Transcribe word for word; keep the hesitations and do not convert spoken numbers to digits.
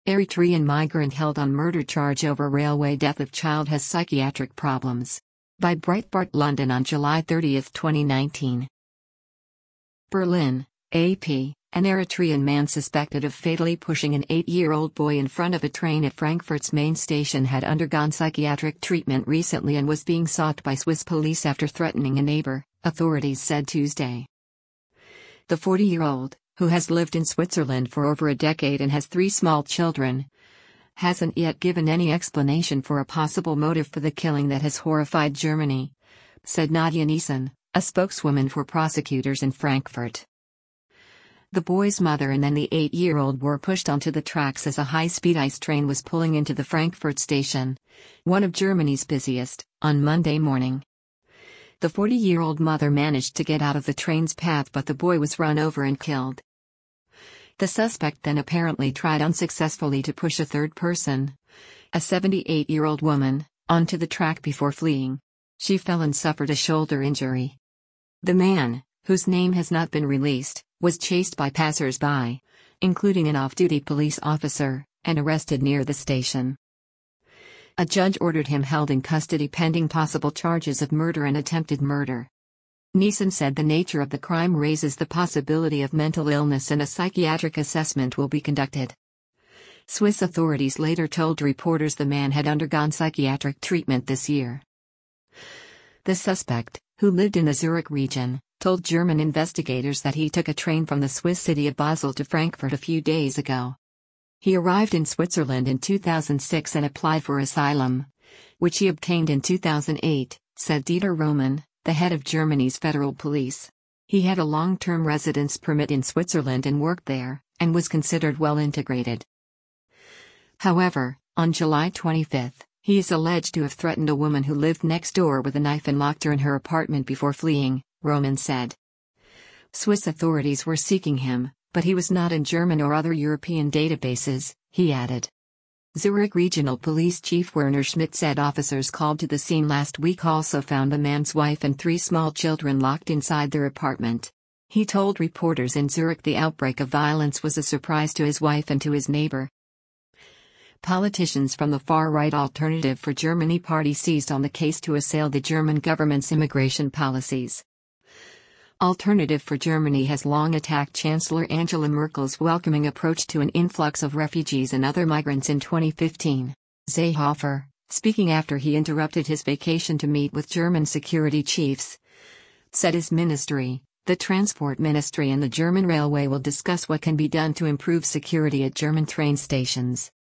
Eritrean migrant held on murder charge over railway death of child has psychiatric problems. By Breitbart London on July thirtieth, twenty nineteen. Berlin, A P. An Eritrean man suspected of fatally pushing an eight-year-old boy in front of a train at Frankfurt's main station had undergone psychiatric treatment recently and was being sought by Swiss police after threatening a neighbor, authorities said Tuesday. The forty-year-old, who has lived in Switzerland for over a decade and has three small children, hasn't yet given any explanation for a possible motive for the killing that has horrified Germany, said Nadia Niesen, a spokeswoman for prosecutors in Frankfurt. The boy's mother and then the eight-year-old were pushed onto the tracks as a high-speed ice train was pulling into the Frankfurt station, one of Germany's busiest, on Monday morning. The forty-year-old mother managed to get out of the train's path, but the boy was run over and killed. The suspect then apparently tried unsuccessfully to push a third person, a seventy-eight-year-old woman, onto the track before fleeing. She fell and suffered a shoulder injury. The man, whose name has not been released, was chased by passers-by, including an off-duty police officer, and arrested near the station. A judge ordered him held in custody pending possible charges of murder and attempted murder. Niesen said the nature of the crime raises the possibility of mental illness and a psychiatric assessment will be conducted. Swiss authorities later told reporters the man had undergone psychiatric treatment this year. The suspect, who lived in the Zurich region, told German investigators that he took a train from the Swiss city of Basel to Frankfurt a few days ago. He arrived in Switzerland in two thousand six and applied for asylum, which he obtained in two thousand eight, said Dieter Roman, the head of Germany's federal police. He had a long-term residence permit in Switzerland and worked there, and was considered well integrated. However, on July twenty-fifth, he is alleged to have threatened a woman who lived next door with a knife and locked her in her apartment before fleeing, Roman said. Swiss authorities were seeking him, but he was not in German or other European databases, he added. Zurich Regional Police Chief Werner Schmidt said officers called to the scene last week also found the man's wife and three small children locked inside their apartment. He told reporters in Zurich the outbreak of violence was a surprise to his wife and to his neighbor. Politicians from the far-right Alternative for Germany party seized on the case to assail the German government's immigration policies. Alternative for Germany has long attacked Chancellor Angela Merkel's welcoming approach to an influx of refugees and other migrants in twenty fifteen. Seehofer, speaking after he interrupted his vacation to meet with German security chiefs, said his ministry, the Transport Ministry and the German Railway will discuss what can be done to improve security at German train stations.